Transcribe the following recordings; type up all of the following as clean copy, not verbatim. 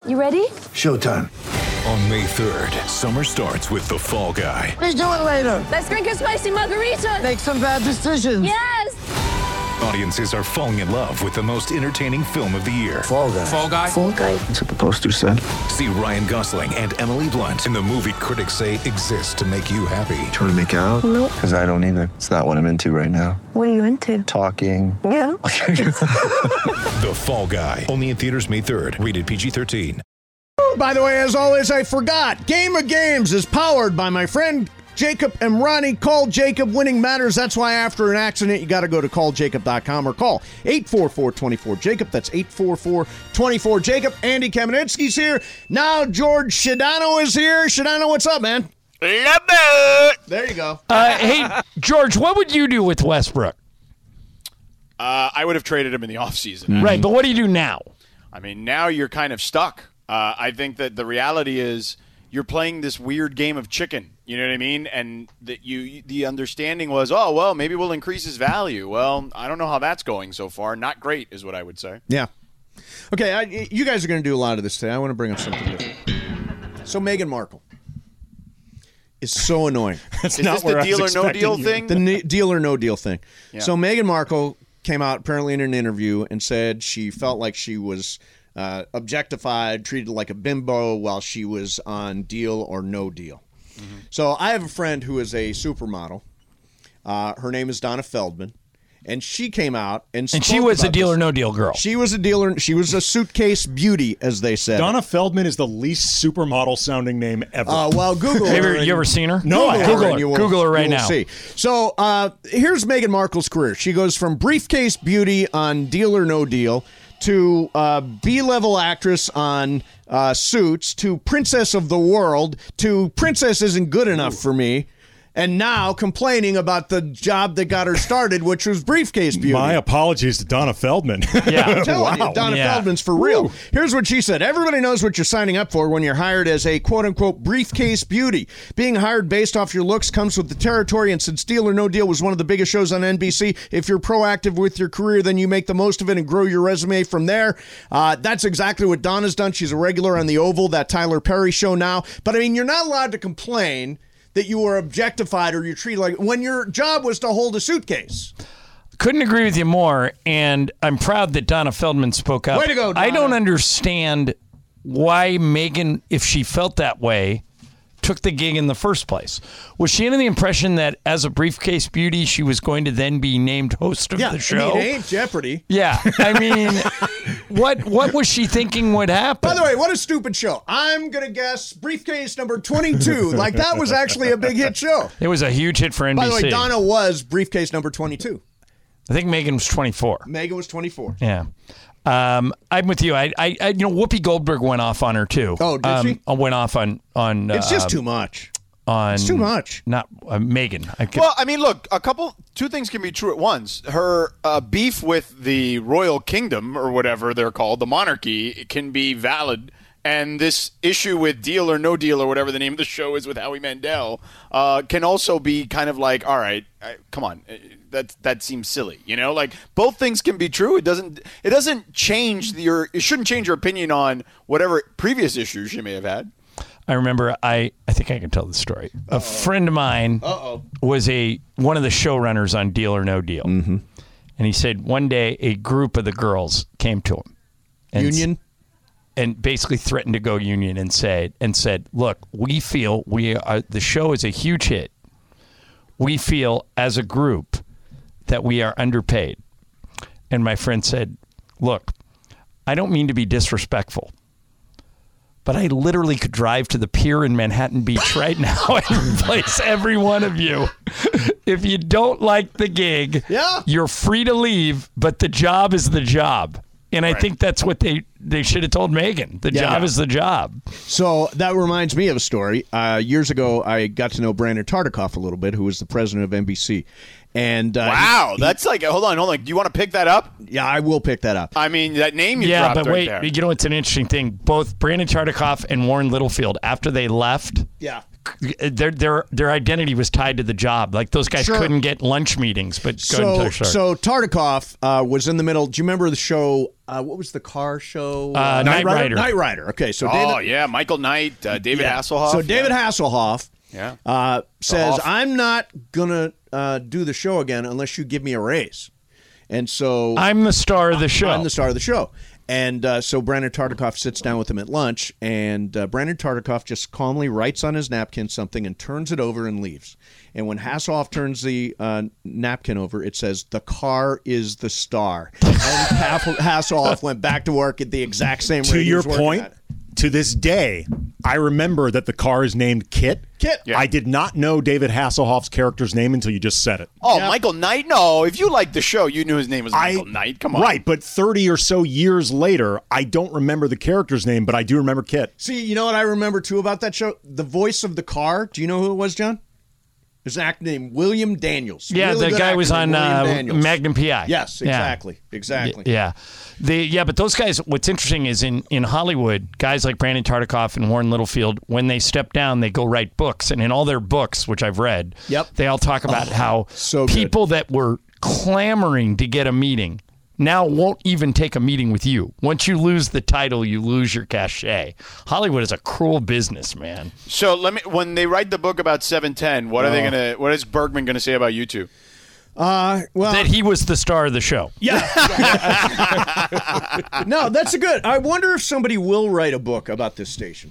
You ready? Showtime. On May 3rd, summer starts with The Fall Guy. Let's do it later. Let's drink a spicy margarita. Make some bad decisions. Yes. Audiences are falling in love with the most entertaining film of the year. Fall Guy. Fall Guy? Fall guy. That's what the poster said. See Ryan Gosling and Emily Blunt in the movie critics say exists to make you happy. Trying to make it out? Nope. Because I don't either. It's not what I'm into right now. What are you into? Talking. Yeah. The Fall Guy. Only in theaters May 3rd. Rated PG-13. By the way, as always, I forgot. Game of Games is powered by my friend Jacob Emrani. Call Jacob. Winning matters. That's why after an accident, you got to go to calljacob.com or call 844-24-JACOB. That's 844-24-JACOB. Andy Kamenetsky's here. Now George Shadano is here. Shadano, what's up, man? There you go. Hey, George, what would you do with Westbrook? I would have traded him in the offseason. Right, but what do you do now? I mean, now you're kind of stuck. I think that the reality is you're playing this weird game of chicken. You know what I mean? And that the understanding was, oh, well, maybe we'll increase his value. Well, I don't know how that's going so far. Not great is what I would say. Yeah. Okay, you guys are going to do a lot of this today. I want to bring up something different. So Meghan Markle is so annoying. Is this the deal or no deal thing? The deal or no deal thing. Yeah. So Meghan Markle came out apparently in an interview and said she felt like she was objectified, treated like a bimbo while she was on Deal or No Deal. Mm-hmm. So I have a friend who is a supermodel. Her name is Donna Feldman. And she came out and she was a Deal or No Deal girl. She was a dealer. She was a suitcase beauty, as they said. Donna Feldman is the least supermodel sounding name ever. Well, Google her. You ever seen her? No, I haven't. Google her right now. See. So here's Meghan Markle's career. She goes from briefcase beauty on Deal or No Deal to B-level actress on Suits to Princess of the World to Princess Isn't Good Enough for Me. And now complaining about the job that got her started, which was briefcase beauty. My apologies to Donna Feldman. Yeah. I'm telling you, Donna Feldman's for real. Woo. Here's what she said. Everybody knows what you're signing up for when you're hired as a quote-unquote briefcase beauty. Being hired based off your looks comes with the territory, and since Deal or No Deal was one of the biggest shows on NBC, if you're proactive with your career, then you make the most of it and grow your resume from there. That's exactly what Donna's done. She's a regular on The Oval, that Tyler Perry show now. But, I mean, you're not allowed to complain that you were objectified or you're treated like when your job was to hold a suitcase. Couldn't agree with you more, and I'm proud that Donna Feldman spoke up. Way to go, Donna. I don't understand why Meghan, if she felt that way, took the gig in the first place. Was she under the impression that as a briefcase beauty, she was going to then be named host of the show? I mean, it ain't Jeopardy. Yeah, I mean, what was she thinking would happen? By the way, what a stupid show. I'm going to guess briefcase number 22. Like, that was actually a big hit show. It was a huge hit for NBC. By the way, Donna was briefcase number 22. I think Meghan was 24. Meghan was 24. Yeah. I'm with you. I Whoopi Goldberg went off on her too. Oh, did she? Went off on. It's just too much. It's too much. Not Meghan. Well, I mean, look, two things can be true at once. Her beef with the royal kingdom or whatever they're called, the monarchy, can be valid. And this issue with Deal or No Deal or whatever the name of the show is with Howie Mandel can also be kind of like, all right, come on. That seems silly, like both things can be true. It doesn't change it shouldn't change your opinion on whatever previous issues you may have had. I remember, I think I can tell the story. A friend of mine was one of the showrunners on Deal or No Deal. Mm-hmm. And he said one day a group of the girls came to him. Union? And basically threatened to go union and said, look, we feel the show is a huge hit. We feel as a group that we are underpaid. And my friend said, look, I don't mean to be disrespectful, but I literally could drive to the pier in Manhattan Beach right now and replace every one of you. If you don't like the gig, you're free to leave, but the job is the job. And I think that's what they should have told Meghan. The job is the job. So that reminds me of a story. Years ago, I got to know Brandon Tartikoff a little bit, who was the president of NBC. And wow, that's like, hold on. Do you want to pick that up? Yeah, I will pick that up. I mean, that name you dropped but wait, there. it's an interesting thing. Both Brandon Tartikoff and Warren Littlefield, after they left, their identity was tied to the job. Like those guys Sure. couldn't get lunch meetings. But go ahead and tell your story. So Tartikoff was in the middle. Do you remember the show? What was the car show? Knight Rider. Knight Rider. Okay, so Oh, David, yeah. Michael Knight, David yeah. Hasselhoff. So David Hasselhoff says, Hoff. I'm not going to do the show again unless you give me a raise. And so I'm the star of the show. I'm the star of the show. And so Brandon Tartikoff sits down with him at lunch, and Brandon Tartikoff just calmly writes on his napkin something and turns it over and leaves. And when Hasselhoff turns the napkin over, it says, "The car is the star." And Hasselhoff went back to work at the exact same rate. To he your was working point, at. to this day, I remember that the car is named Kit. Kit. Yeah. I did not know David Hasselhoff's character's name until you just said it. Oh, Michael Knight? No, if you liked the show, you knew his name was Michael Knight. Come on. Right, but 30 or so years later, I don't remember the character's name, but I do remember Kit. See, you know what I remember, too, about that show? The voice of the car. Do you know who it was, John? There's an actor named William Daniels. Yeah, Really the good guy actor was named on William Daniels. Magnum PI. Yes, exactly. Exactly. Yeah. But those guys, what's interesting is in Hollywood, guys like Brandon Tartikoff and Warren Littlefield, when they step down, they go write books. And in all their books, which I've read, they all talk about how so good. people that were clamoring to get a meeting now won't even take a meeting with you. Once you lose the title, you lose your cachet. Hollywood is a cruel business, man. So when they write the book about 710, what are they gonna? What is Bergman gonna say about you two? Well, That he was the star of the show. yeah. No, that's a good. I wonder if somebody will write a book about this station.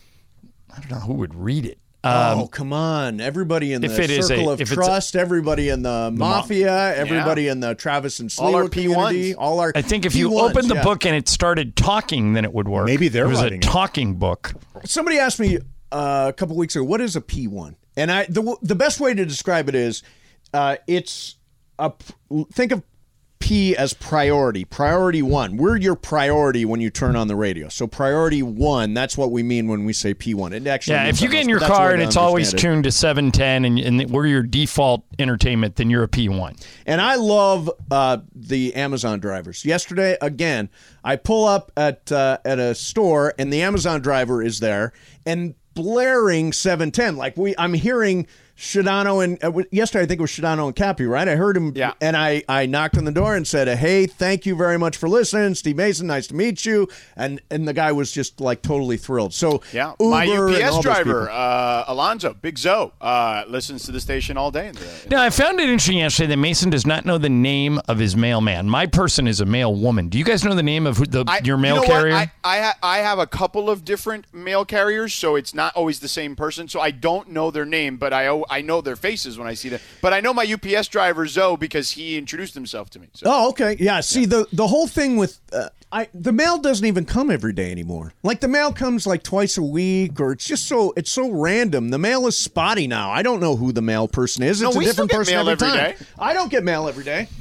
I don't know who would read it. Come on. Everybody in the if it is circle a- of if it's trust, everybody in the mafia, everybody in the Travis and All our Sliwa community, P1s. all our I think if you P1s, opened the yeah. book and it started talking, then it would work. Maybe they're it was a writing it. talking book. Somebody asked me a couple weeks ago, what is a P1? And the best way to describe it is it's think of P as priority. Priority one. We're your priority when you turn on the radio. So priority one, that's what we mean when we say P1. It actually Yeah, means if you something get in else, your but that's the car way and to it's always understand it. tuned to 710 and we're your default entertainment, then you're a P1. And I love the Amazon drivers. Yesterday, again, I pull up at a store and the Amazon driver is there and blaring 710. Like I'm hearing Shadano and yesterday I think it was Shadano and Cappy, right? I heard him, Yeah. and I knocked on the door and said, "Hey, thank you very much for listening, Steve Mason. Nice to meet you." And the guy was just like totally thrilled. So Yeah, Uber my and all UPS those driver, people. Alonzo, Big Zoe, listens to the station all day. Now, I found it interesting yesterday that Mason does not know the name of his mailman. My person is a mail woman. Do you guys know the name of your mail you know carrier? What? I have a couple of different mail carriers, so it's not always the same person. So I don't know their name, but I know their faces when I see them. But I know my UPS driver, Zoe, because he introduced himself to me. So. Oh, okay. Yeah. See, the whole thing with the mail doesn't even come every day anymore. Like the mail comes like twice a week, or it's so random. The mail is spotty now. I don't know who the mail person is. It's No, a we still different get person mail every every time. day. I don't get mail every day.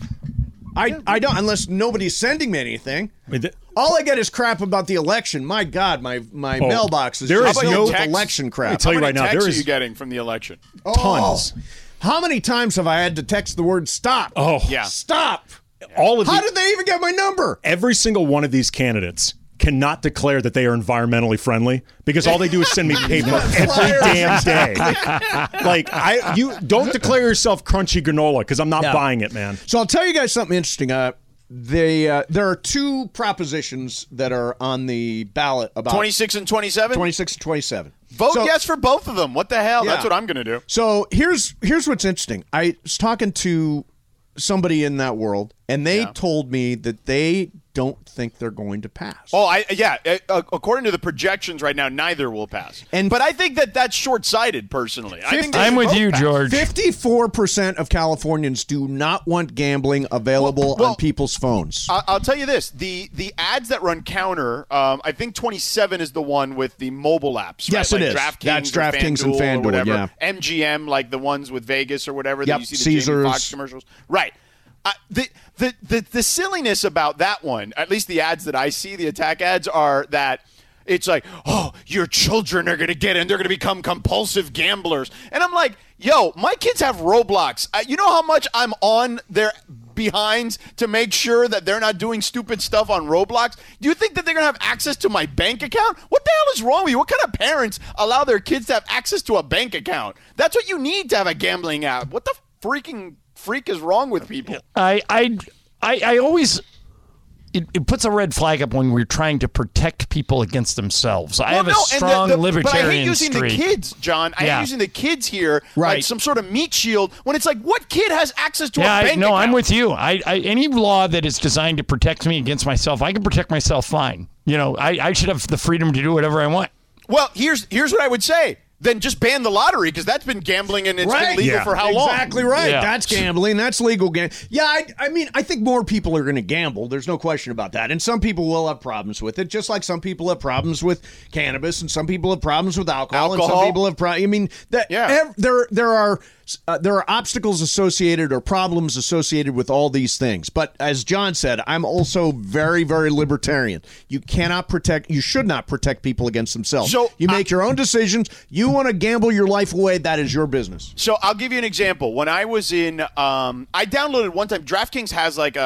I don't, unless nobody's sending me anything. I mean, All I get is crap about the election. My God, my mailbox is there just is filled no with text? election crap. Let me tell you How right many now, texts there are you is getting from the election? tons. How many times have I had to text the word stop? Oh, Yeah. Stop. all of How the, did they even get my number? every single one of these candidates cannot declare that they are environmentally friendly because all they do is send me paper every damn day. Like you don't declare yourself crunchy granola because I'm not buying it, man. So I'll tell you guys something interesting. There are two propositions that are on the ballot about 26 and 27? 26 and 27. Vote So- yes for both of them. What the hell? Yeah. That's what I'm going to do. So here's what's interesting. I was talking to somebody in that world, and they told me that they don't think they're going to pass. Oh, according to the projections right now, neither will pass. And- but I think that's short-sighted, personally. I think they I'm should with both you, pass. George. 54% of Californians do not want gambling available Well, on people's phones. I'll tell you this: the ads that run counter, I think 27 is the one with the mobile apps. Yes, right? it Like is. DraftKings That's or DraftKings and FanDuel FanDuel, or whatever. yeah. MGM, like the ones with Vegas or whatever. Yep, That you see the Jamie Caesars. Foxx commercials, right? The silliness about that one, at least the ads that I see, the attack ads, are that it's like, oh, your children are going to get in. They're going to become compulsive gamblers. And I'm like, yo, my kids have Roblox. You know how much I'm on their behinds to make sure that they're not doing stupid stuff on Roblox? Do you think that they're going to have access to my bank account? What the hell is wrong with you? What kind of parents allow their kids to have access to a bank account? That's what you need to have a gambling app. What the freaking freak is wrong with people? I always it puts a red flag up when we're trying to protect people against themselves. I have a strong libertarian but I hate using streak. the kids, John. I hate using the kids here like some sort of meat shield when it's like, what kid has access to a bank account? I'm with you. Any law that is designed to protect me against myself, I can protect myself fine. I should have the freedom to do whatever I want. Well, here's what I would say. Then just ban the lottery, because that's been gambling and it's been legal for how long? Exactly right. Yeah. That's gambling. That's legal gambling. Yeah, I mean, I think more people are going to gamble. There's no question about that. And some people will have problems with it, just like some people have problems with cannabis, and some people have problems with alcohol. And some people have problems. I mean, there are obstacles associated or problems associated with all these things. But as John said, I'm also very, very libertarian. You should not protect people against themselves. So you make your own decisions. You want to gamble your life away, that is your business. So I'll give you an example. When I was in, I downloaded one time, DraftKings has like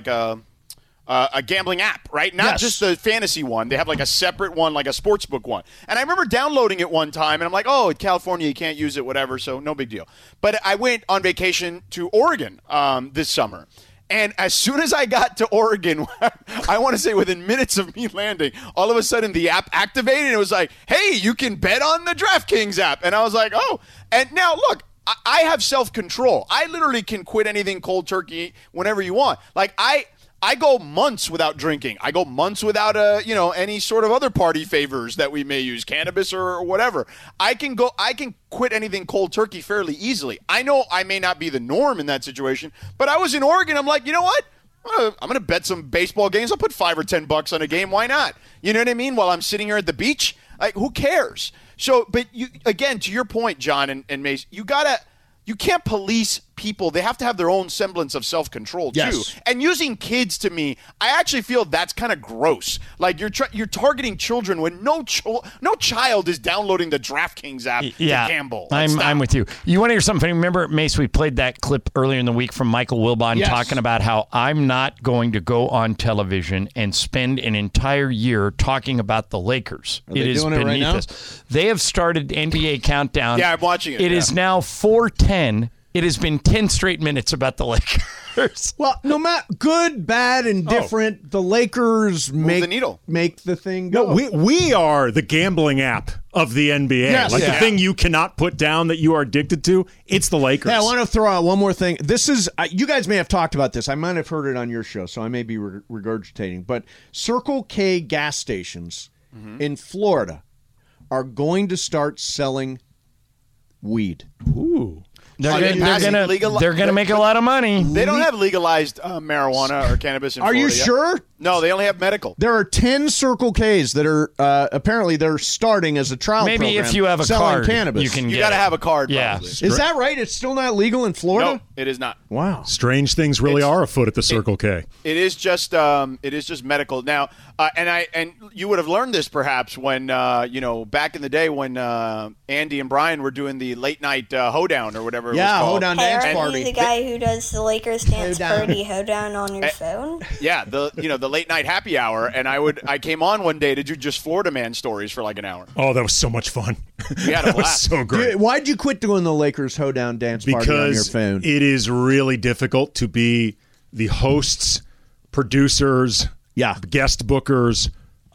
a gambling app, right? Not just the fantasy one. They have like a separate one, like a sportsbook one. And I remember downloading it one time, and I'm like, oh, in California, you can't use it, whatever, so no big deal. But I went on vacation to Oregon this summer. And as soon as I got to Oregon, I want to say within minutes of me landing, all of a sudden the app activated, and it was like, hey, you can bet on the DraftKings app. And I was like, oh. And now, look, I have self-control. I literally can quit anything cold turkey whenever you want. Like, I go months without drinking. I go months without any sort of other party favors that we may use, cannabis or whatever. I can quit anything cold turkey fairly easily. I know I may not be the norm in that situation, but I was in Oregon. I'm like, you know what? I'm going to bet some baseball games. I'll put $5 or $10 on a game. Why not? You know what I mean? While I'm sitting here at the beach, like, who cares? So, but you, again, to your point, John and Mace, you can't police people. They have to have their own semblance of self-control, too. And using kids, to me, I actually feel that's kind of gross. Like, you're targeting children when no child is downloading the DraftKings app to gamble. I'm with you. You want to hear something funny? Remember, Mace, we played that clip earlier in the week from Michael Wilbon talking about how I'm not going to go on television and spend an entire year talking about the Lakers. Are they doing it right now? They have started NBA Countdown. Yeah, I'm watching it. It is now 4:10. It has been 10 straight minutes about the Lakers. Well, no matter good, bad, and different, the Lakers make the needle, make the thing go. No, we are the gambling app of the NBA. The thing you cannot put down that you are addicted to, it's the Lakers. Yeah, I want to throw out one more thing. This is you guys may have talked about this. I might have heard it on your show, so I may be regurgitating. But Circle K gas stations in Florida are going to start selling weed. Ooh. They're gonna make a lot of money. They don't have legalized marijuana or cannabis in Florida. Are you sure? No, they only have medical. There are 10 Circle Ks that are apparently they're starting as a trial program. Maybe if you have a card, cannabis. You got to have a card. Yeah, probably. Is that right? It's still not legal in Florida? No, it is not. Wow, strange things really are afoot at the Circle K. It is just medical now. And you would have learned this perhaps when back in the day when Andy and Brian were doing the late night hoedown or whatever. Yeah, it was called. hoedown dance Are party. you the guy who does the Lakers dance party hoedown on your phone? Yeah, the late night happy hour, and I came on one day to do just Florida man stories for like an hour. Oh, that was so much fun. We had a blast. So great. Why'd you quit doing the Lakers hoedown dance party on your phone? Because it is really difficult to be the hosts, producers, guest bookers,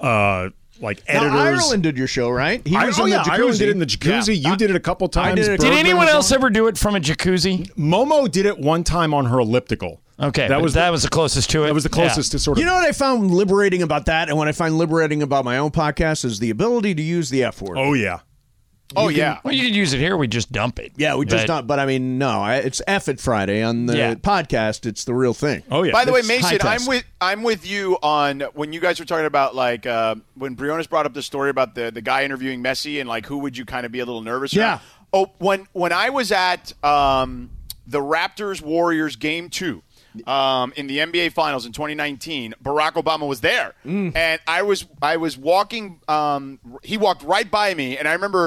editors. Now, Ireland did your show, right? He was in the jacuzzi. Ireland did it in the jacuzzi. You did it a couple times. Did anyone else ever do it from a jacuzzi? Momo did it one time on her elliptical. Okay, that was the closest to it. That was the closest to sort of. You know what I found liberating about that, and what I find liberating about my own podcast is the ability to use the F word. Oh yeah. Well, you could use it here. We just dump it. Yeah, we just dump. But I mean, no, it's F It Friday on the podcast. It's the real thing. Oh yeah. By the way, Mason, I'm with you on when you guys were talking about like when Briones brought up the story about the guy interviewing Messi and like who would you kind of be a little nervous around? Oh, when I was at the Raptors Warriors game 2. In the NBA Finals in 2019, Barack Obama was there, and I was walking. He walked right by me, and I remember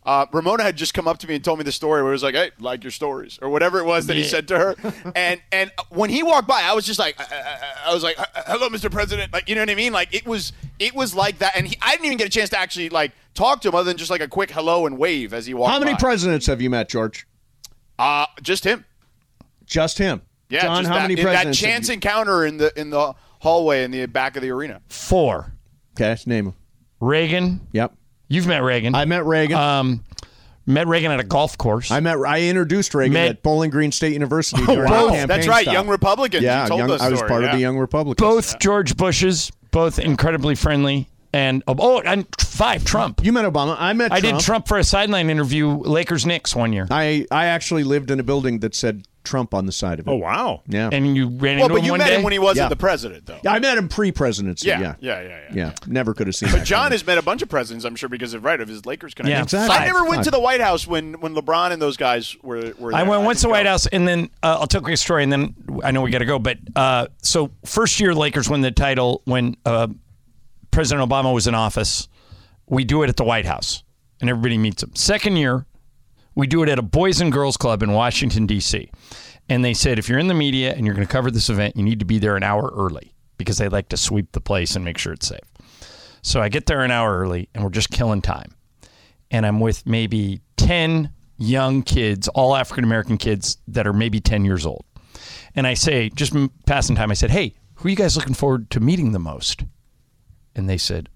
Ramona had just come up to me and told me the story where it was like, hey, like your stories or whatever it was that he said to her. And when he walked by, I was just like, I was like, hello, Mr. President. Like, you know what I mean? Like it was like that. And I didn't even get a chance to actually like talk to him other than just like a quick hello and wave as he walked by. How many presidents have you met, George? Just him. Just him. Yeah, John, just how many presidents? That chance encounter in the hallway in the back of the arena. 4. Okay, let's name them. Reagan. Yep. You've met Reagan. I met Reagan. Met Reagan at a golf course. I introduced Reagan at Bowling Green State University during the campaign That's right, stop. Young Republicans. Yeah, you told us I was part of the Young Republicans. Both George Bushes, both incredibly friendly. And 5, Trump. You met Obama. I met Trump. I did Trump for a sideline interview, Lakers-Knicks one year. I actually lived in a building that said Trump on the side of it. Oh, wow. Yeah. And you ran into him one day? But you met him when he wasn't the president, though. I met him pre-presidency, Yeah. Never could have seen But that John coming. has met a bunch of presidents, I'm sure, because of his Lakers connection. Yeah, exactly. I never went to the White House when LeBron and those guys were there. I went once to the White House, and then I'll tell a quick story, and then I know we got to go. But so first year Lakers win the title when President Obama was in office. We do it at the White House, and everybody meets him. Second year, we do it at a Boys and Girls Club in Washington, D.C., and they said, if you're in the media and you're going to cover this event, you need to be there an hour early because they like to sweep the place and make sure it's safe. So I get there an hour early, and we're just killing time. And I'm with maybe 10 young kids, all African-American kids that are maybe 10 years old. And I say, just passing time, I said, hey, who are you guys looking forward to meeting the most? And they said,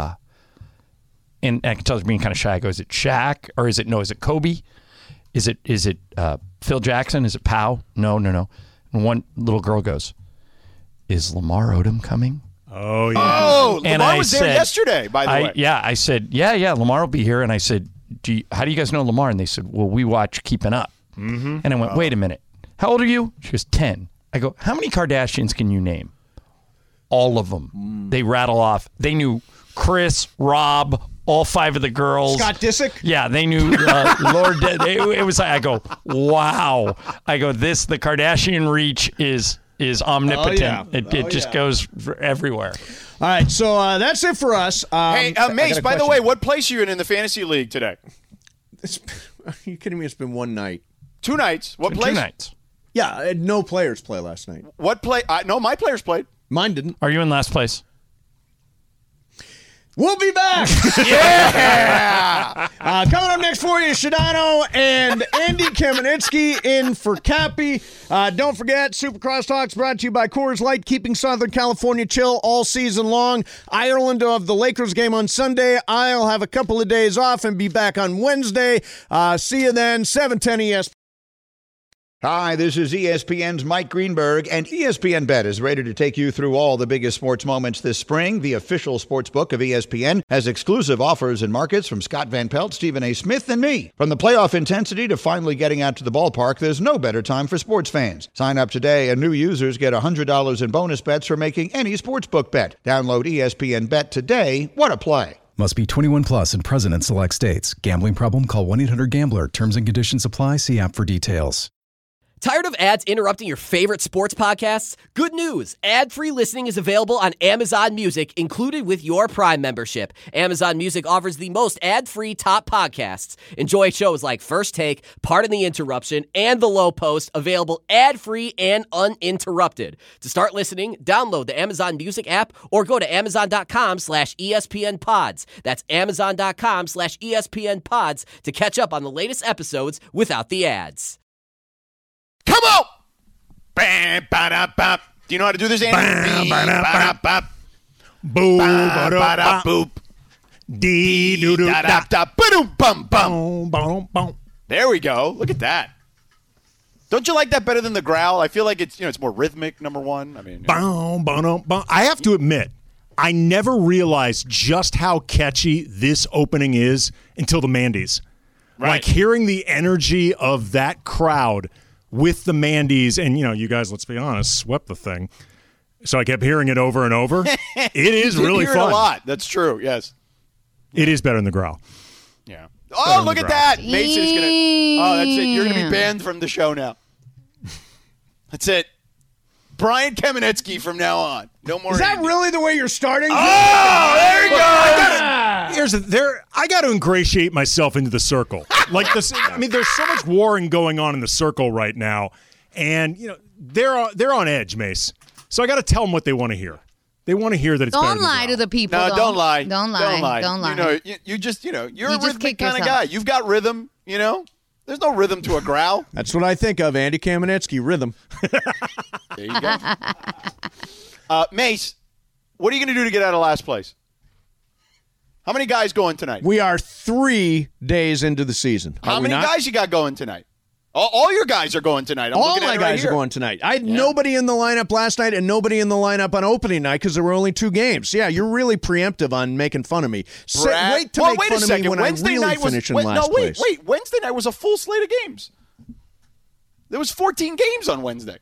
and I can tell they're being kind of shy. I go, is it Shaq? Or is it Kobe? Is it Phil Jackson? Is it Pow? No. And one little girl goes, is Lamar Odom coming? Oh, yeah. Oh, and Lamar was there yesterday, by the way. Yeah, I said, yeah, Lamar will be here. And I said, how do you guys know Lamar? And they said, well, we watch Keeping Up. Mm-hmm. And I went, wait a minute. How old are you? She goes, 10. I go, how many Kardashians can you name? All of them. They rattle off. They knew Chris, Rob, all 5 of the girls. Scott Disick? Yeah, they knew Lord. It was. I go, wow. I go, the Kardashian reach is omnipotent. It just goes everywhere. All right, so that's it for us. Hey, Mace, by the way, what place are you in the fantasy league today? Are you kidding me? It's been one night. 2 nights. What place? 2 nights. Yeah, I had no players play last night. What play? No, my players played. Mine didn't. Are you in last place? We'll be back. Yeah. Coming up next for you, Shadano and Andy Kamenetsky in for Cappy. Don't forget, Super Crosstalks brought to you by Coors Light, keeping Southern California chill all season long. Ireland of the Lakers game on Sunday. I'll have a couple of days off and be back on Wednesday. See you then, 710 ESPN. Hi, this is ESPN's Mike Greenberg, and ESPN Bet is ready to take you through all the biggest sports moments this spring. The official sports book of ESPN has exclusive offers and markets from Scott Van Pelt, Stephen A. Smith, and me. From the playoff intensity to finally getting out to the ballpark, there's no better time for sports fans. Sign up today, and new users get $100 in bonus bets for making any sportsbook bet. Download ESPN Bet today. What a play. Must be 21 plus and present in select states. Gambling problem? Call 1-800-GAMBLER. Terms and conditions apply. See app for details. Tired of ads interrupting your favorite sports podcasts? Good news! Ad-free listening is available on Amazon Music, included with your Prime membership. Amazon Music offers the most ad-free top podcasts. Enjoy shows like First Take, Pardon the Interruption, and The Low Post, available ad-free and uninterrupted. To start listening, download the Amazon Music app or go to amazon.com/ESPNpods. That's amazon.com/ESPNpods to catch up on the latest episodes without the ads. Come on! Bam, ba-da-bop. Do you know how to do this, Andy? Ba-da-bop. Boop. Dee-doo-doo-da-da-ba-doom-bum-bum. There we go. Look at that. Don't you like that better than the growl? I feel like it's more rhythmic, number one. I mean, I have to admit, I never realized just how catchy this opening is until the Mandy's. Right. Like hearing the energy of that crowd with the Mandy's, and you guys, let's be honest, swept the thing. So I kept hearing it over and over. It is really fun. A lot. That's true. Yes, it is better than the growl. Yeah. Oh, look at that! Mason's gonna. Oh, that's it. You're gonna be banned from the show now. That's it. Brian Kamenetsky from now on. No more. Is that really the way you're starting? Oh, there you go. I got to ingratiate myself into the circle. Like this, I mean, there's so much warring going on in the circle right now, and they're on edge, Mace. So I got to tell them what they want to hear. They want to hear that it's better Don't than lie to the people. No, don't lie. Don't lie. Don't lie. You just, you're a rhythmic kind of guy. You've got rhythm, There's no rhythm to a growl. That's what I think of, Andy Kamenetsky, rhythm. There you go. Mace, what are you going to do to get out of last place? How many guys going tonight? We are 3 days into the season. How many guys you got going tonight? All your guys are going tonight. All my guys are going tonight. I had nobody in the lineup last night and nobody in the lineup on opening night because there were only 2 games. Yeah, you're really preemptive on making fun of me. Wait to make fun of me when Wednesday I really finish in last place. Wait. Wednesday night was a full slate of games. There was 14 games on Wednesday.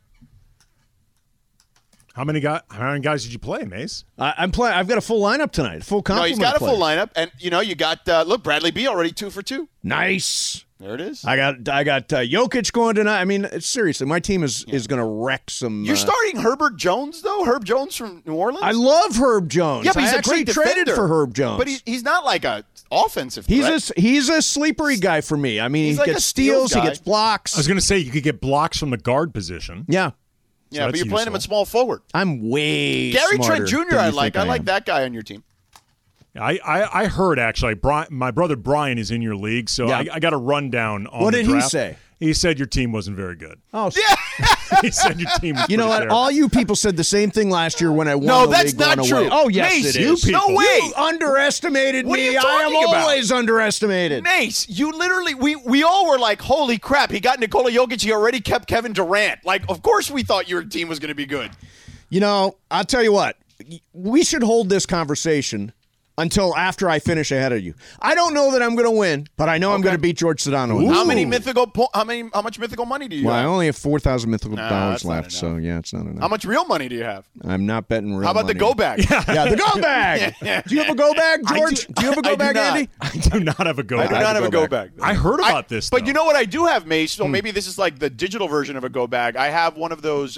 How many guys did you play, Mace? I'm playing. I've got a full lineup tonight. Full complement. No, he's got a full lineup, and you got look, Bradley B already 2 for 2. Nice. There it is. I got Jokic going tonight. I mean, seriously, my team is going to wreck some. You're starting Herbert Jones though. Herb Jones from New Orleans. I love Herb Jones. Yeah, but he's I a great traded defender for Herb Jones, but he's not like a offensive threat. He's a sleepery guy for me. I mean, he like gets steals, he gets blocks. I was going to say you could get blocks from the guard position. Yeah. Yeah, but you're playing him at small forward. I'm way Gary smarter Trent Jr. I like that guy on your team. I heard, actually, my brother Brian is in your league, so yeah. I got a rundown on what the did draft. he say? He said your team wasn't very good. Oh, yeah. He said your team was You know what? terrible. All you people said the same thing last year when I won No, the that's league not going true. away. Oh, yes, Mace, it is. No way. You underestimated What are me. you I talking am about? always underestimated. Mace, you literally, we all were like, holy crap, he got Nikola Jokic, he already kept Kevin Durant. Like, of course we thought your team was going to be good. I'll tell you what. We should hold this conversation until after I finish ahead of you. I don't know that I'm going to win, but I know I'm going to beat George Sedano. How much mythical money do you have? I only have 4,000 mythical dollars that's not left, so yeah, it's not enough. How much real money do you have? I'm not betting real How about money. the go bag? Yeah, the go bag. Do you have a go bag, George? Do you have a go bag, Andy? I do not have a go bag. I do not have a go bag. I heard about this, but you know what I do have, Mace? So maybe this is like the digital version of a go bag. I have one of those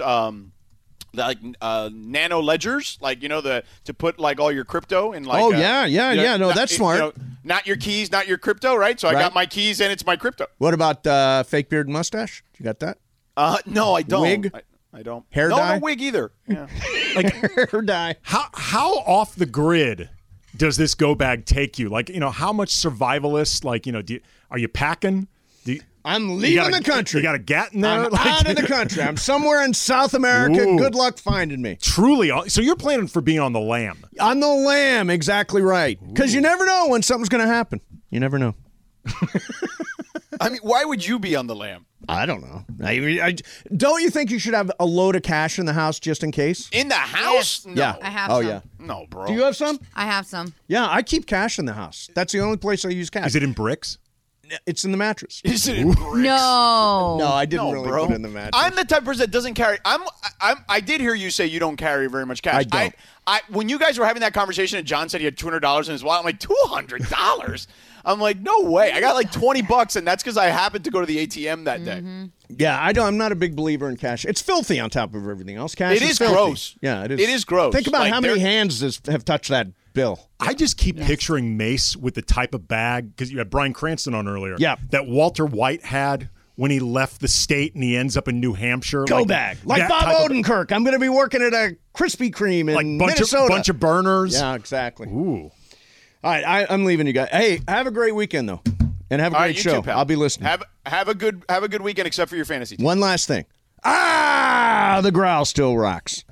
nano ledgers, to put like all your crypto in. Like, no, that's smart. Not your keys, not your crypto, right? So I got my keys and it's my crypto. What about fake beard and mustache? You got that? No, I don't. Wig? I don't. Hair dye? No wig either. Yeah. Hair dye. How off the grid does this go bag take you? Like, how much survivalist? Like, are you packing? I'm leaving the country. You got a gat in there? I'm out of the country. I'm somewhere in South America. Ooh. Good luck finding me. Truly. So you're planning for being on the lam. On the lam, exactly right. Because you never know when something's going to happen. You never know. I mean, why would you be on the lam? I don't know. Don't you think you should have a load of cash in the house just in case? In the house? Yes. No. Yeah. I have some. some. Yeah. No, bro. Do you have some? I have some. Yeah, I keep cash in the house. That's the only place I use cash. Is it in bricks? It's in the mattress. Is it in bricks? No. No, I didn't really bro. put it in the mattress. I'm the type of person that doesn't carry. I did hear you say you don't carry very much cash. I don't. When you guys were having that conversation and John said he had $200 in his wallet, I'm like, $200? I'm like, no way. I got like $20, and that's because I happened to go to the ATM that day. Yeah, I'm not a big believer in cash. It's filthy on top of everything else. Cash It is filthy. gross. Yeah, it is. It is gross. Think about Like, how many hands have touched that bill. I just keep picturing Mace with the type of bag, because you had Bryan Cranston on earlier. Yeah. That Walter White had when he left the state and he ends up in New Hampshire. Go bag. Like Bob Odenkirk. I'm going to be working at a Krispy Kreme in Minnesota. Bunch of burners. Yeah, exactly. Ooh. All right, I'm leaving you guys. Hey, have a great weekend, though. And have a great you show. too, pal. I'll be listening. Have a good weekend, except for your fantasy team. One last thing. The growl still rocks.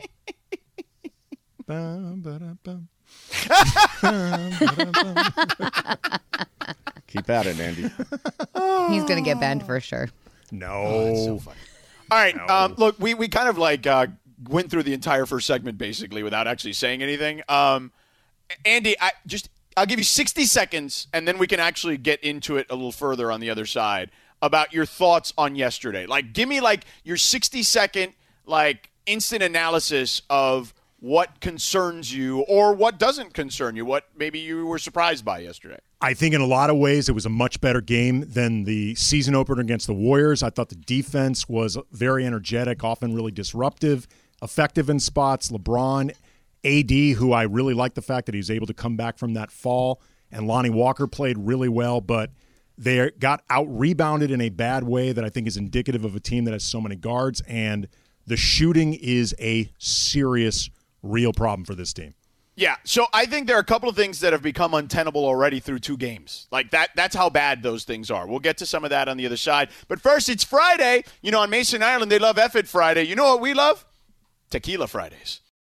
Keep at it, Andy. He's going to get banned for sure. No. That's so funny. All right, look, we kind of like went through the entire first segment basically without actually saying anything. Andy, I'll give you 60 seconds, and then we can actually get into it a little further on the other side about your thoughts on yesterday. Like, give me like your 60-second like instant analysis of what concerns you or what doesn't concern you, what maybe you were surprised by yesterday. I think in a lot of ways it was a much better game than the season opener against the Warriors. I thought the defense was very energetic, often really disruptive, effective in spots. LeBron, AD, who I really like the fact that he was able to come back from that fall and Lonnie Walker played really well, but they got out-rebounded in a bad way that I think is indicative of a team that has so many guards, and the shooting is a serious, real problem for this team. Yeah, so I think there are a couple of things that have become untenable already through 2 games. Like that's how bad those things are. We'll get to some of that on the other side. But first, it's Friday. You know, on Mason Island, they love F-It Friday. You know what we love? Tequila Fridays.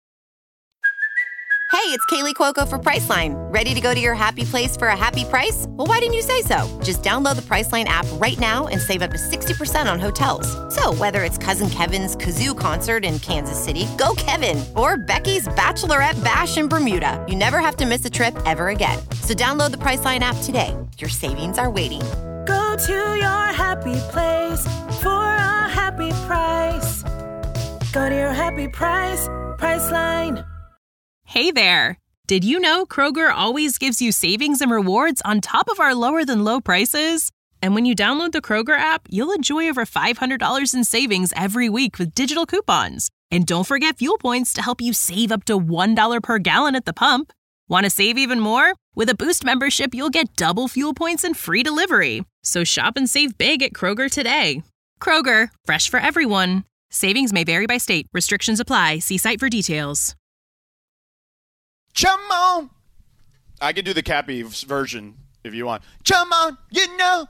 Hey, it's Kaylee Cuoco for Priceline. Ready to go to your happy place for a happy price? Well, why didn't you say so? Just download the Priceline app right now and save up to 60% on hotels. So whether it's Cousin Kevin's Kazoo Concert in Kansas City, go Kevin, or Becky's Bachelorette Bash in Bermuda, you never have to miss a trip ever again. So download the Priceline app today. Your savings are waiting. Go to your happy place for a happy price. Go to your happy price, Priceline. Hey there! Did you know Kroger always gives you savings and rewards on top of our lower-than-low prices? And when you download the Kroger app, you'll enjoy over $500 in savings every week with digital coupons. And don't forget fuel points to help you save up to $1 per gallon at the pump. Want to save even more? With a Boost membership, you'll get double fuel points and free delivery. So shop and save big at Kroger today. Kroger, fresh for everyone. Savings may vary by state. Restrictions apply. See site for details. Come on. I can do the Cappy version if you want. Come on, you know.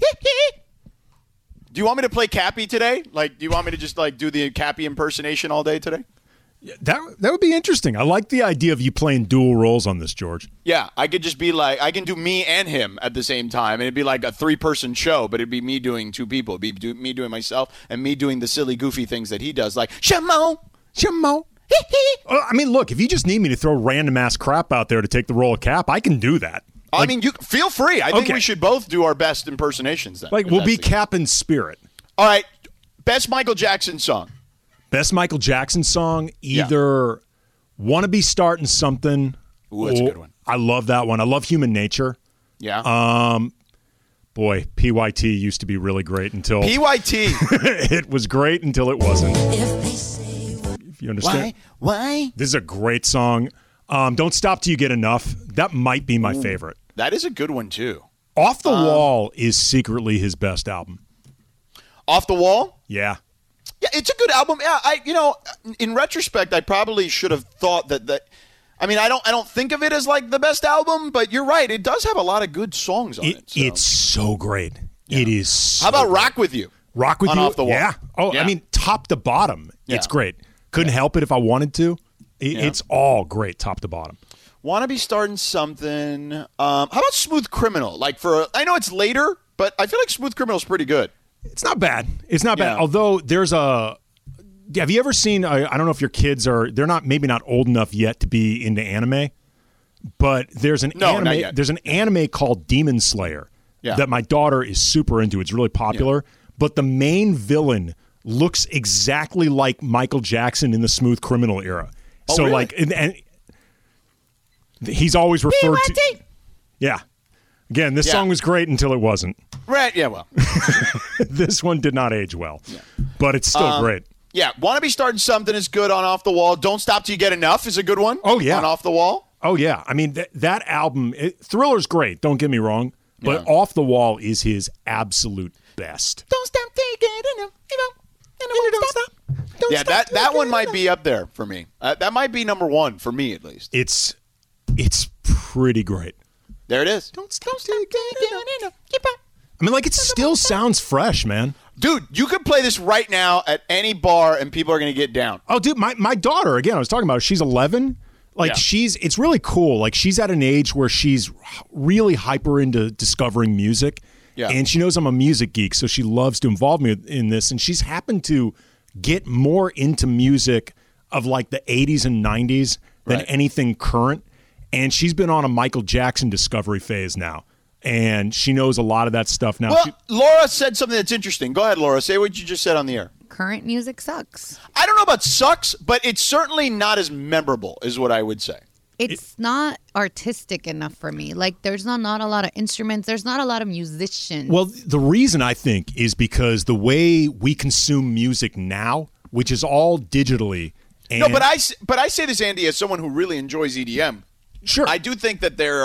Do you want me to play Cappy today? Like, do you want me to just like do the Cappy impersonation all day today? Yeah, that would be interesting. I like the idea of you playing dual roles on this, George. Yeah, I could just be like, I can do me and him at the same time, and it'd be like a 3-person show, but it'd be me doing 2 people. It'd be me doing myself and me doing the silly, goofy things that he does, like, Shamo. I mean, look, if you just need me to throw random-ass crap out there to take the role of Cap, I can do that. I mean, you feel free. I think we should both do our best impersonations then. Like, we'll be Cap in spirit. All right, best Michael Jackson song. Best Michael Jackson song, either Wanna Be Starting Something. Ooh, that's a good one. I love that one. I love Human Nature. Yeah. Boy, PYT used to be really great until... PYT. It was great until it wasn't. If you understand. Why? This is a great song. Don't Stop Till You Get Enough. That might be my favorite. That is a good one, too. Off the Wall is secretly his best album. Off the Wall? Yeah. Yeah, it's a good album. Yeah, in retrospect, I probably should have thought that. I mean, I don't think of it as like the best album, but you're right. It does have a lot of good songs on it. It's so great. Yeah. It is. So How about great. Rock With You? Rock With on You. Off the Wall. Yeah. Oh, yeah. I mean, top to bottom, it's great. Couldn't help it if I wanted to. It's all great, top to bottom. Want to Be Starting Something. How about Smooth Criminal? I know it's later, but I feel like Smooth Criminal is pretty good. It's not bad. It's not bad. Although there's a. Have you ever seen? I don't know if your kids are. They're not maybe not old enough yet to be into anime, but there's an anime. Not yet. There's an anime called Demon Slayer that my daughter is super into. It's really popular. But the main villain looks exactly like Michael Jackson in the Smooth Criminal era. Oh, so really? like, and he's always referred to. Yeah. Again, this song was great until it wasn't. Right. Yeah. Well, this one did not age well, but it's still great. Yeah. Want to Be Starting Something is good on Off the Wall. Don't Stop Till You Get Enough is a good one. Oh yeah. On Off the Wall. Oh yeah. I mean that album, Thriller's great. Don't get me wrong, but Off the Wall is his absolute best. Don't stop till you get enough. Don't stop. Yeah, that one might be up there for me. That might be number 1 for me at least. It's pretty great. There it is. Don't stop till you get enough. Keep up. I mean, like, it still sounds fresh, man. Dude, you could play this right now at any bar and people are going to get down. Oh, dude, my daughter, again, I was talking about her, she's 11. Like, it's really cool. Like, she's at an age where she's really hyper into discovering music. Yeah. And she knows I'm a music geek, so she loves to involve me in this. And she's happened to get more into music of, like, the 80s and 90s than anything current. And she's been on a Michael Jackson discovery phase now. And she knows a lot of that stuff now. Well, Laura said something that's interesting. Go ahead, Laura. Say what you just said on the air. Current music sucks. I don't know about sucks, but it's certainly not as memorable, is what I would say. It's not artistic enough for me. Like, there's not a lot of instruments. There's not a lot of musicians. Well, the reason I think is because the way we consume music now, which is all digitally. And no, but I say this, Andy, as someone who really enjoys EDM. Sure. I do think that there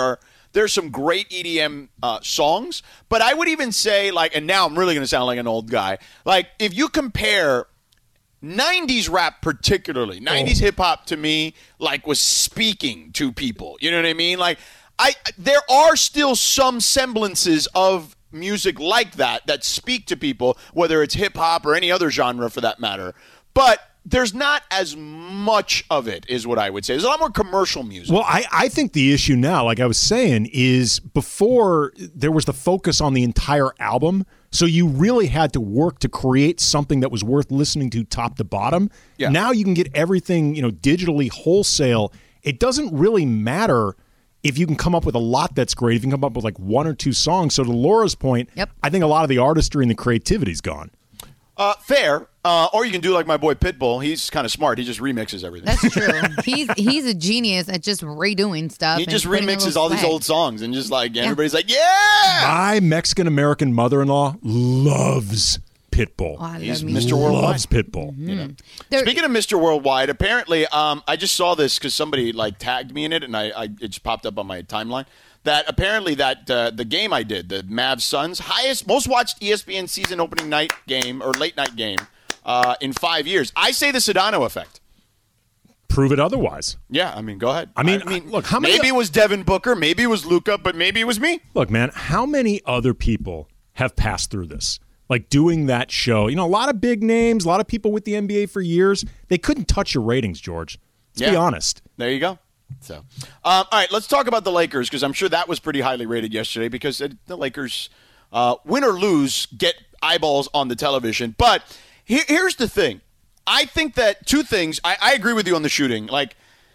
There's some great EDM songs, but I would even say, like, and now I'm really going to sound like an old guy, like, if you compare 90s rap particularly, 90s hip-hop to me, like, was speaking to people. You know what I mean? Like, there are still some semblances of music like that speak to people, whether it's hip-hop or any other genre for that matter. But there's not as much of it, is what I would say. There's a lot more commercial music. Well, I think the issue now, like I was saying, is before there was the focus on the entire album, so you really had to work to create something that was worth listening to top to bottom. Yeah. Now you can get everything, digitally wholesale. It doesn't really matter if you can come up with a lot that's great, if you can come up with like one or two songs. So to Laura's point, I think a lot of the artistry and the creativity is gone. Fair. Or you can do like my boy Pitbull. He's kind of smart. He just remixes everything. That's true. He's a genius at just redoing stuff. He just remixes all these old songs and just like everybody's like, yeah! My Mexican-American mother-in-law loves Pitbull. Oh, He's Mr. Worldwide. Loves Pitbull. Speaking of Mr. Worldwide, apparently, I just saw this because somebody like tagged me in it, and it just popped up on my timeline. That apparently the game I did, the Mavs Suns, most watched ESPN season opening night game or late night game in 5 years. I say the Sedano effect. Prove it otherwise. Yeah, I mean, go ahead. I mean, look, how many? Maybe it was Devin Booker, maybe it was Luka, but maybe it was me. Look, man, how many other people have passed through this? Like doing that show. A lot of big names, a lot of people with the NBA for years. They couldn't touch your ratings, George. Let's be honest. There you go. So, all right, let's talk about the Lakers because I'm sure that was pretty highly rated yesterday because the Lakers, win or lose, get eyeballs on the television. But here's the thing. I think that two things. I agree with you on the shooting. Like,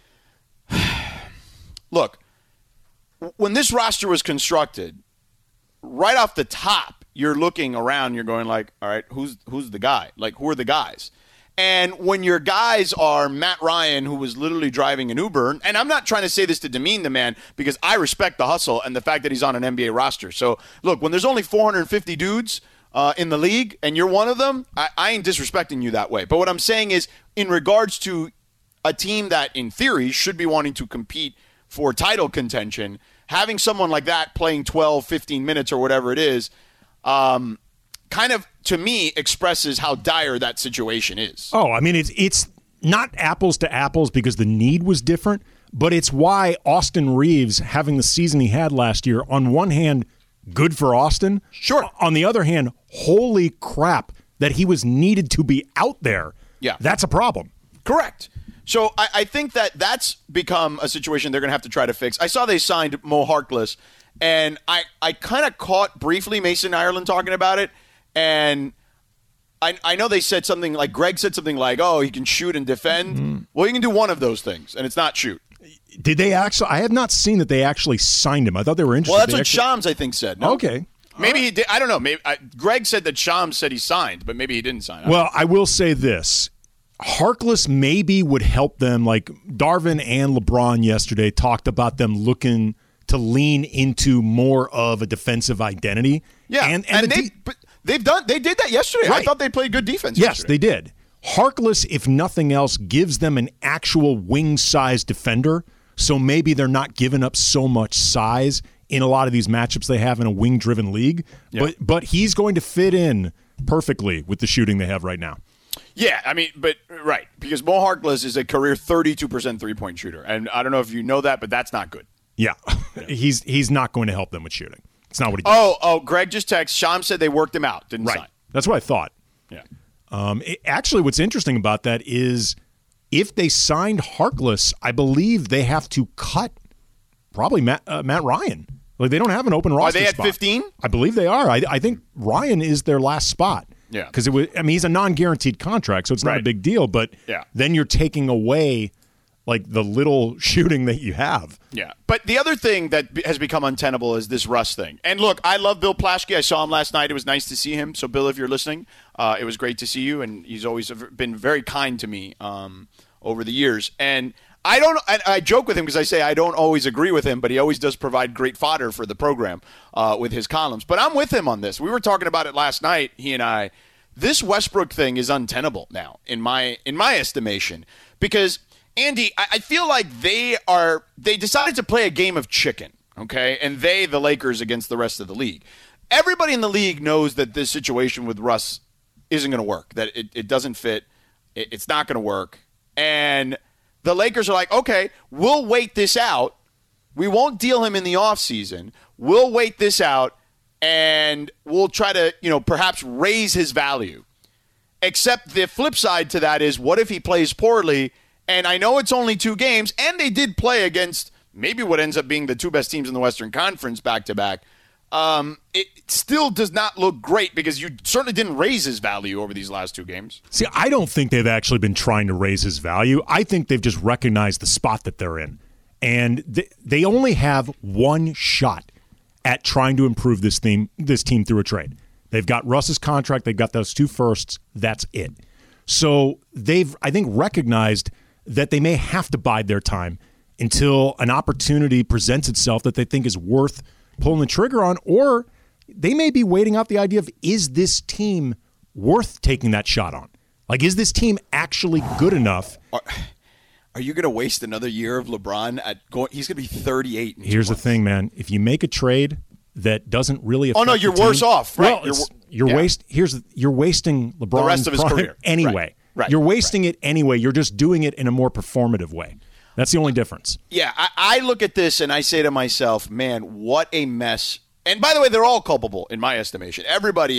look, when this roster was constructed, right off the top, you're looking around, you're going like, all right, who's the guy? Like, who are the guys? And when your guys are Matt Ryan, who was literally driving an Uber, and I'm not trying to say this to demean the man because I respect the hustle and the fact that he's on an NBA roster. So, look, when there's only 450 dudes in the league and you're one of them, I ain't disrespecting you that way. But what I'm saying is in regards to a team that, in theory, should be wanting to compete for title contention, having someone like that playing 12, 15 minutes or whatever it is, kind of, to me, expresses how dire that situation is. Oh, I mean, it's not apples to apples because the need was different, but it's why Austin Reeves, having the season he had last year, on one hand, good for Austin. Sure. On the other hand, holy crap that he was needed to be out there. Yeah. That's a problem. Correct. So I think that's become a situation they're going to have to try to fix. I saw they signed Mo Harkless, and I kind of caught briefly Mason Ireland talking about it. And I know they said something like, Greg said something like, oh, he can shoot and defend. Mm-hmm. Well, you can do one of those things, and it's not shoot. Did they actually? I have not seen that they actually signed him. I thought they were interested. Well, that's what Shams, I think, said. No? Okay. Maybe he did. I don't know. Maybe Greg said that Shams said he signed, but maybe he didn't sign. Well, I will say this. Harkless maybe would help them. Like Darvin and LeBron yesterday talked about them looking to lean into more of a defensive identity. Yeah, and they did that yesterday. Right. I thought they played good defense Yes, yesterday. They did. Harkless, if nothing else, gives them an actual wing-sized defender, so maybe they're not giving up so much size in a lot of these matchups they have in a wing-driven league. Yeah. But he's going to fit in perfectly with the shooting they have right now. Yeah, I mean, but right, because Mo Harkless is a career 32% three-point shooter, and I don't know if you know that, but that's not good. Yeah. He's not going to help them with shooting. It's not what he does. Oh, Greg just texted. Shams said they worked him out, didn't sign. That's what I thought. Yeah. Actually, what's interesting about that is if they signed Harkless, I believe they have to cut probably Matt Ryan. Like they don't have an open roster. Are they at spot. 15? I believe they are. I think Ryan is their last spot. Yeah. Because he's a non-guaranteed contract, so it's not a big deal. But then you're taking away like the little shooting that you have. Yeah. But the other thing that has become untenable is this Russ thing. And look, I love Bill Plaschke. I saw him last night. It was nice to see him. So, Bill, if you're listening, it was great to see you. And he's always been very kind to me over the years. And I joke with him because I say I don't always agree with him, but he always does provide great fodder for the program with his columns. But I'm with him on this. We were talking about it last night, he and I. This Westbrook thing is untenable now, in my estimation, because Andy, I feel like they decided to play a game of chicken, okay? And the Lakers against the rest of the league. Everybody in the league knows that this situation with Russ isn't going to work, that it doesn't fit, it's not going to work. And the Lakers are like, okay, we'll wait this out. We won't deal him in the offseason. We'll wait this out, and we'll try to, perhaps raise his value. Except the flip side to that is, what if he plays poorly? And I know it's only 2 games, and they did play against maybe what ends up being the 2 best teams in the Western Conference back-to-back. It still does not look great because you certainly didn't raise his value over these last 2 games. See, I don't think they've actually been trying to raise his value. I think they've just recognized the spot that they're in. And they only have one shot at trying to improve this team through a trade. They've got Russ's contract. They've got those 2 firsts. That's it. So they've, I think, recognized that they may have to bide their time until an opportunity presents itself that they think is worth pulling the trigger on, or they may be waiting out the idea of, is this team worth taking that shot on? Like, is this team actually good enough? Are you going to waste another year of LeBron? He's going to be 38 in 2 Here's the months. thing, man. If you make a trade that doesn't really affect you're the team, worse off. Right. Well, you're wasting LeBron the rest of his career anyway. Right. You're wasting it anyway. You're just doing it in a more performative way. That's the only difference. Yeah, I look at this and I say to myself, man, what a mess. And by the way, they're all culpable in my estimation. Everybody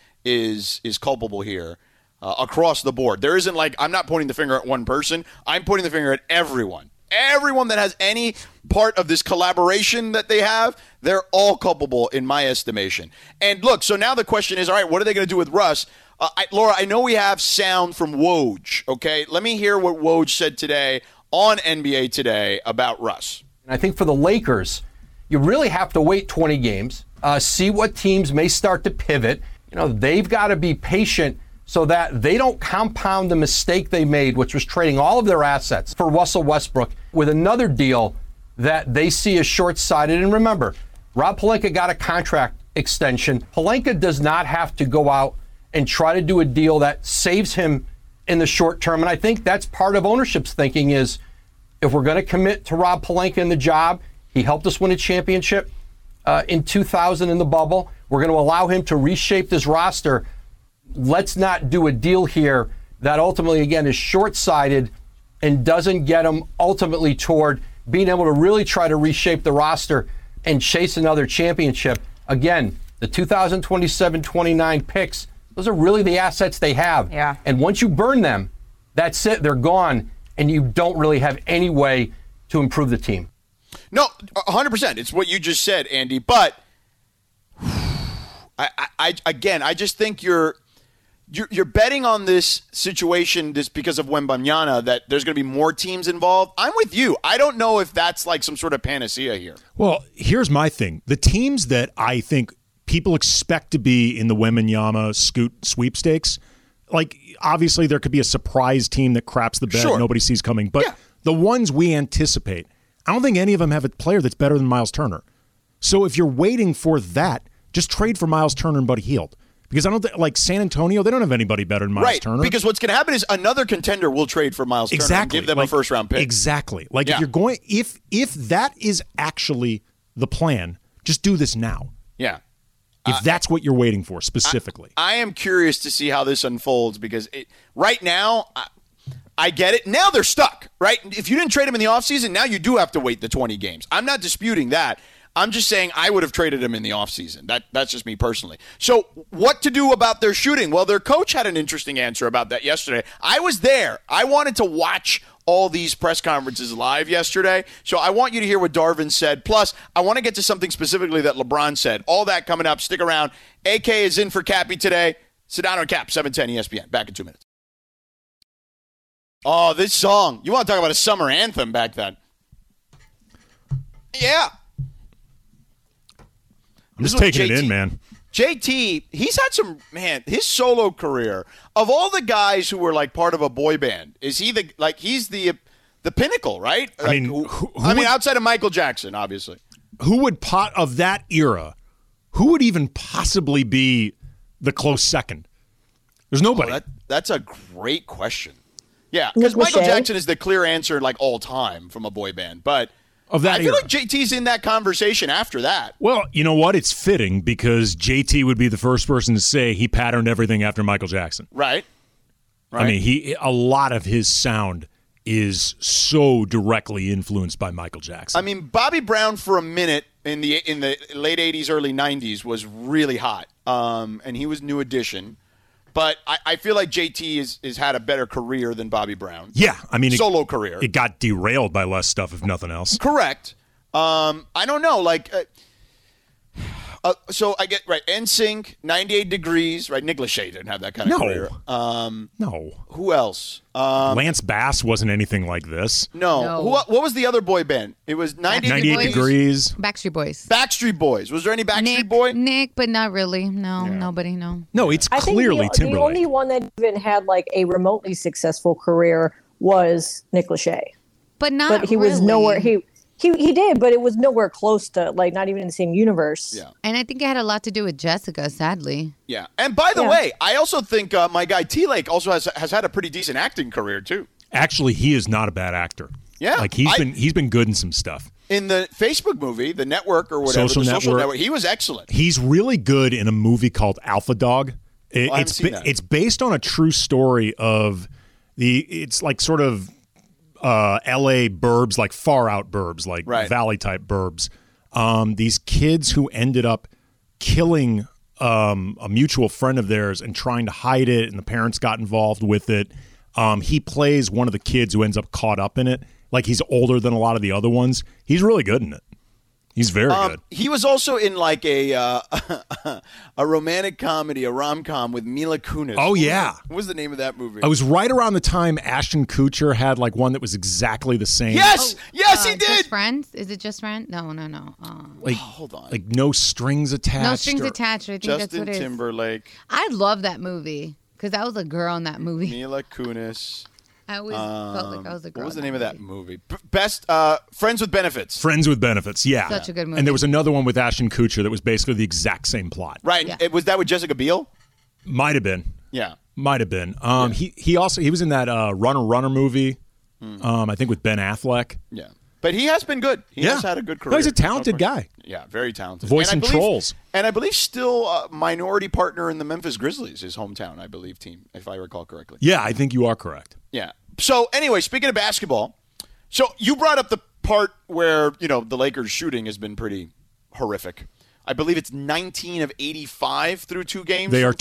is culpable here across the board. There isn't I'm not pointing the finger at one person. I'm pointing the finger at everyone. Everyone that has any part of this collaboration that they have, they're all culpable in my estimation. And look, so now the question is, all right, what are they going to do with Russ? Laura, I know we have sound from Woj, okay? Let me hear what Woj said today on NBA Today about Russ. I think for the Lakers, you really have to wait 20 games, see what teams may start to pivot. They've got to be patient so that they don't compound the mistake they made, which was trading all of their assets for Russell Westbrook with another deal that they see as short-sighted. And remember, Rob Pelinka got a contract extension. Pelinka does not have to go out and try to do a deal that saves him in the short term. And I think that's part of ownership's thinking is, if we're going to commit to Rob Pelinka in the job, he helped us win a championship in 2000 in the bubble. We're going to allow him to reshape this roster. Let's not do a deal here that ultimately, again, is short-sighted and doesn't get him ultimately toward being able to really try to reshape the roster and chase another championship. Again, the 2027-29 picks, those are really the assets they have. Yeah. And once you burn them, that's it. They're gone, and you don't really have any way to improve the team. No, 100%. It's what you just said, Andy. But I just think you're betting on this situation just because of Wembanyama, that there's going to be more teams involved. I'm with you. I don't know if that's like some sort of panacea here. Well, here's my thing. The teams that I think people expect to be in the Wembanyama Scoot sweepstakes, obviously there could be a surprise team that craps the bed nobody sees coming. But the ones we anticipate, I don't think any of them have a player that's better than Miles Turner. So if you're waiting for that, just trade for Miles Turner and Buddy Hield. Because I don't think, San Antonio, they don't have anybody better than Miles Turner. Because what's going to happen is another contender will trade for Miles Turner and give them a first-round pick. Exactly. If you're going, if that is actually the plan, just do this now. Yeah. If that's what you're waiting for specifically. I am curious to see how this unfolds because right now, I get it. Now they're stuck, right? If you didn't trade him in the offseason, now you do have to wait the 20 games. I'm not disputing that. I'm just saying I would have traded him in the offseason. That's just me personally. So what to do about their shooting? Well, their coach had an interesting answer about that yesterday. I was there. I wanted to watch all these press conferences live yesterday. So I want you to hear what Darvin said. Plus, I want to get to something specifically that LeBron said. All that coming up. Stick around. AK is in for Cappy today. Sedano and Cap, 710 ESPN. Back in 2 minutes. Oh, this song. You want to talk about a summer anthem back then. Yeah. I'm just taking it in, man. JT, he's had some, his solo career, of all the guys who were part of a boy band, is he he's the pinnacle, right? I mean, outside of Michael Jackson, obviously. Who would of that era, who would even possibly be the close second? There's nobody. That's a great question. Yeah, because Michael Jackson is the clear answer all time from a boy band, but of that I feel era. like JT's in that conversation after that. Well, you know what? It's fitting because JT would be the first person to say he patterned everything after Michael Jackson. Right. I mean, a lot of his sound is so directly influenced by Michael Jackson. I mean, Bobby Brown for a minute in the late 80s, early 90s was really hot, and he was New Edition. But I feel like JT has had a better career than Bobby Brown. Yeah, I mean, solo career. It got derailed by less stuff, if nothing else. Correct. I don't know, like. So I get right. NSYNC, 98 Degrees, right? Nick Lachey didn't have that kind of career. No. Who else? Lance Bass wasn't anything like this. No. What was the other boy band? It was 98 Degrees. Backstreet Boys. Backstreet Boys. Was there any Backstreet Boy? Nick, but not really. No, nobody. No. No, it's I think clearly the Timberlake. only one that even had like a remotely successful career was Nick Lachey. But not. But he was really. nowhere. He did, but it was nowhere close to, like, not even in the same universe. Yeah. And I think it had a lot to do with Jessica, sadly. Yeah. And by the way, I also think my guy T-Lake also has had a pretty decent acting career, too. Actually, he is not a bad actor. Yeah. Like, he's been good in some stuff. In the Facebook movie, The Network or whatever, Social Network, he was excellent. He's really good in a movie called Alpha Dog. I haven't seen that. It's based on a true story of it's like sort of L.A. burbs, like far out burbs, like valley type burbs. These kids who ended up killing a mutual friend of theirs and trying to hide it, and the parents got involved with it. He plays one of the kids who ends up caught up in it. Like, he's older than a lot of the other ones. He's really good in it. He's very good. He was also in like a romantic comedy, a rom-com with Mila Kunis. Oh, yeah. What was the name of that movie? I was right around the time Ashton Kutcher had like one that was exactly the same. Yes, yes, he did. Just Friends? Is it Just Friends? No. Like, hold on. Like no strings attached. No strings attached. I think Justin that's what it is. Timberlake. I love that movie because I was a girl in that movie. Mila Kunis. I always felt like I was a girl. What was the name of that movie? Best Friends with Benefits. Friends with Benefits, yeah. Such a good movie. And there was another one with Ashton Kutcher that was basically the exact same plot. Right. Yeah. Was that with Jessica Biel? Might have been. Yeah. Might have been. He was in that Runner movie, I think with Ben Affleck. Yeah. But he has been good. He has had a good career. No, he's a talented guy. Yeah, very talented. Voicing Trolls. And I believe still a minority partner in the Memphis Grizzlies, his hometown, I believe, team, if I recall correctly. Yeah, I think you are correct. Yeah. So anyway, speaking of basketball, so you brought up the part where, the Lakers shooting has been pretty horrific. I believe it's 19 of 85 through 2 games. They are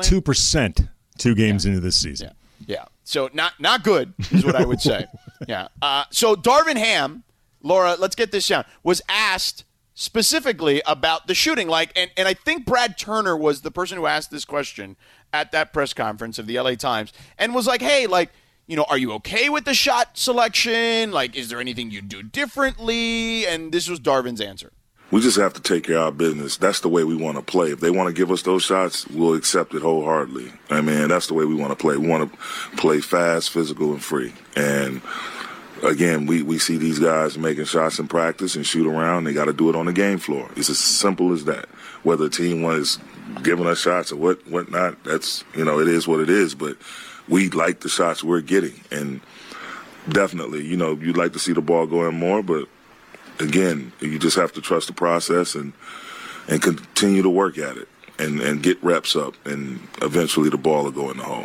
22% 2 games into this season. Yeah. So not good is what I would say. Yeah. So Darvin Ham, Laura, let's get this down, was asked specifically about the shooting. And I think Brad Turner was the person who asked this question at that press conference of the LA Times and was like, hey, are you okay with the shot selection? Like, is there anything you do differently? And this was Darvin's answer. We just have to take care of our business. That's the way we want to play. If they want to give us those shots, we'll accept it wholeheartedly. I mean, that's the way we want to play. We want to play fast, physical, and free. And again, we see these guys making shots in practice and shoot around. They got to do it on the game floor. It's as simple as that. Whether the team is giving us shots or whatnot, that's, it is what it is. But we like the shots we're getting. And definitely, you'd like to see the ball go in more. But, again, you just have to trust the process and continue to work at it and get reps up. And eventually the ball will go in the hole.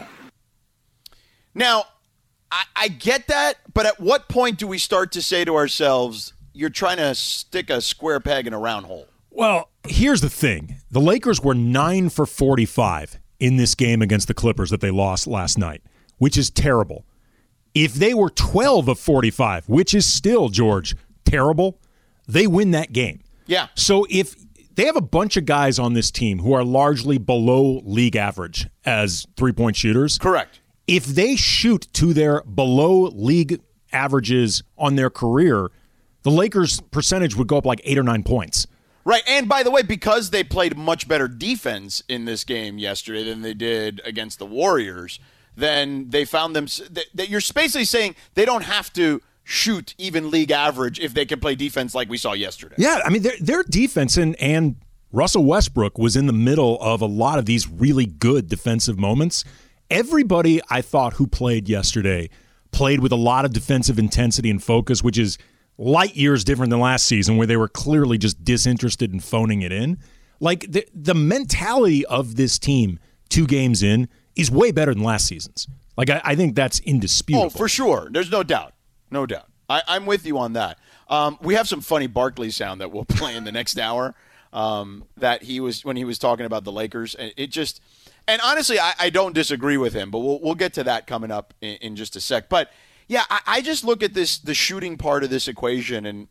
Now, I get that, but at what point do we start to say to ourselves, you're trying to stick a square peg in a round hole? Well, here's the thing. The Lakers were 9 for 45 in this game against the Clippers that they lost last night, which is terrible. If they were 12 of 45, which is still, George, terrible, they win that game. Yeah. So if they have a bunch of guys on this team who are largely below league average as three-point shooters. Correct. If they shoot to their below league averages on their career, the Lakers' percentage would go up like 8 or 9 points. Right, and by the way, because they played much better defense in this game yesterday than they did against the Warriors, then they found them that you're basically saying they don't have to shoot even league average if they can play defense like we saw yesterday. Yeah, I mean, their defense and Russell Westbrook was in the middle of a lot of these really good defensive moments. Everybody I thought who played yesterday played with a lot of defensive intensity and focus, which is light years different than last season where they were clearly just disinterested in phoning it in. Like, the mentality of this team 2 games in is way better than last season's. Like, I think that's indisputable. Oh, for sure. There's no doubt. No doubt. I'm with you on that. We have some funny Barkley sound that we'll play in the next hour that when he was talking about the Lakers. And honestly, I don't disagree with him, but we'll get to that coming up in just a sec. But, yeah, I just look at the shooting part of this equation, and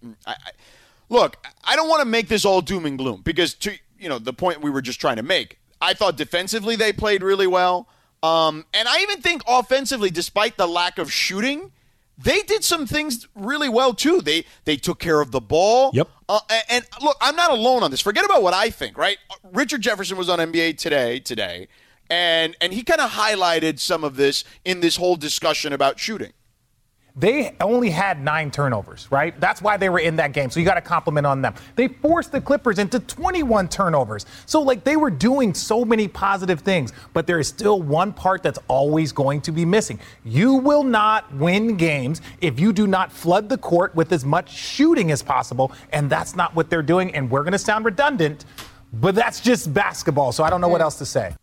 look, I don't want to make this all doom and gloom because, the point we were just trying to make, I thought defensively they played really well. And I even think offensively, despite the lack of shooting, they did some things really well, too. They took care of the ball. Yep. And look, I'm not alone on this. Forget about what I think, right? Richard Jefferson was on NBA Today, and he kind of highlighted some of this in this whole discussion about shooting. They only had 9 turnovers, right? That's why they were in that game. So you got to compliment on them. They forced the Clippers into 21 turnovers. So, they were doing so many positive things, but there is still one part that's always going to be missing. You will not win games if you do not flood the court with as much shooting as possible, and that's not what they're doing. And we're going to sound redundant, but that's just basketball, so I don't know what else to say.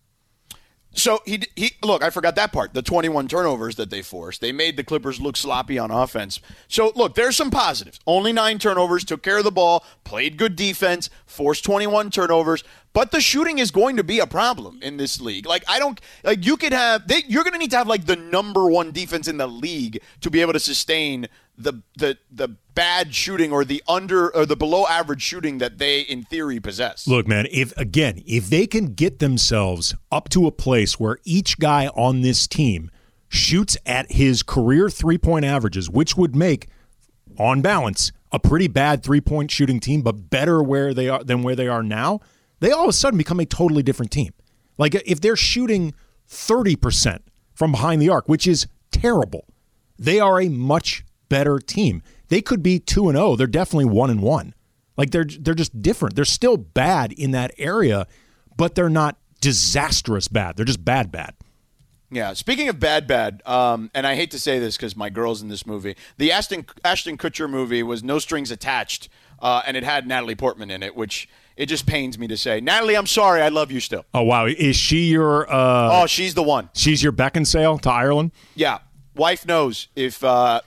So he look, I forgot that part. The 21 turnovers that they forced. They made the Clippers look sloppy on offense. So look, there's some positives. Only 9 turnovers, took care of the ball, played good defense, forced 21 turnovers. But the shooting is going to be a problem in this league. You could have you're going to need to have the number 1 defense in the league to be able to sustain the bad shooting or the under or the below average shooting that they in theory possess. Look, man, if they can get themselves up to a place where each guy on this team shoots at his career 3-point averages, which would make, on balance, a pretty bad 3-point shooting team, but better where they are than where they are now, they all of a sudden become a totally different team. Like, if they're shooting 30% from behind the arc, which is terrible, they are a much better team. They could be 2-0. They're definitely 1-1. Like, they're just different. They're still bad in that area, but they're not disastrous bad. They're just bad. Yeah, speaking of bad, and I hate to say this because my girl's in this movie, the Ashton Kutcher movie was No Strings Attached, and it had Natalie Portman in it, which it just pains me to say. Natalie, I'm sorry, I love you still. Oh, wow. Is she your... she's the one. She's your Beckinsale to Ireland? Yeah. Wife knows if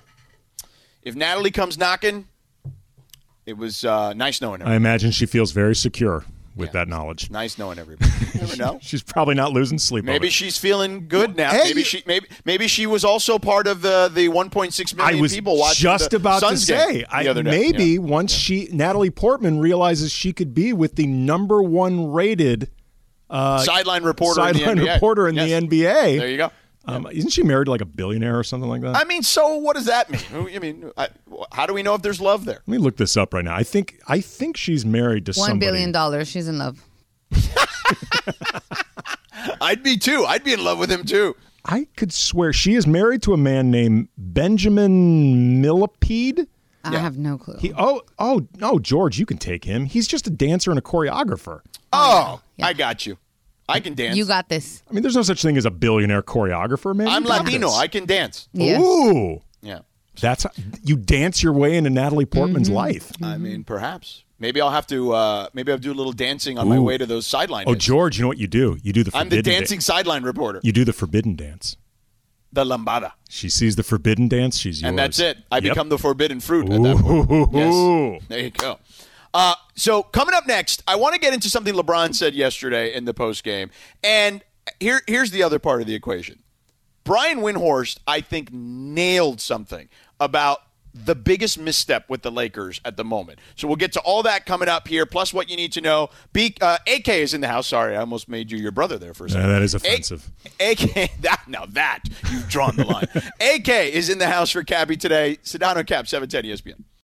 Natalie comes knocking, it was nice knowing her. I imagine she feels very secure with that knowledge. Nice knowing everybody. You never know. She's probably not losing sleep. Maybe she's feeling good now. Hey, maybe she was also part of the 1.6 million people watching. I was just about Suns to say, once Natalie Portman realizes she could be with the number 1 rated sideline reporter in the NBA. There you go. Isn't she married to a billionaire or something like that? I mean, so what does that mean? I mean, how do we know if there's love there? Let me look this up right now. I think she's married to somebody. $1 billion. She's in love. I'd be too. I'd be in love with him too. I could swear she is married to a man named Benjamin Millipede. I have no clue. George, you can take him. He's just a dancer and a choreographer. Oh, yeah. I got you. I can dance. You got this. I mean, there's no such thing as a billionaire choreographer, man. I'm Latino. I can dance. Yes. Ooh. Yeah. That's you dance your way into Natalie Portman's life. I mean, perhaps. Maybe I'll have to. Maybe I'll do a little dancing on my way to those sideline. Oh, George, you know what you do? You do the forbidden. I'm the dancing sideline reporter. You do the forbidden dance. The lambada. She sees the forbidden dance. She's yours. And that's it. I become the forbidden fruit at that point. Yes. There you go. So coming up next, I want to get into something LeBron said yesterday in the postgame. And here's the other part of the equation. Brian Windhorst, I think, nailed something about the biggest misstep with the Lakers at the moment. So we'll get to all that coming up here, plus what you need to know. AK is in the house. Sorry, I almost made you your brother there for a second. That is offensive. AK, that, you've drawn the line. AK is in the house for Cappy today. Sedano Cap, 710 ESPN.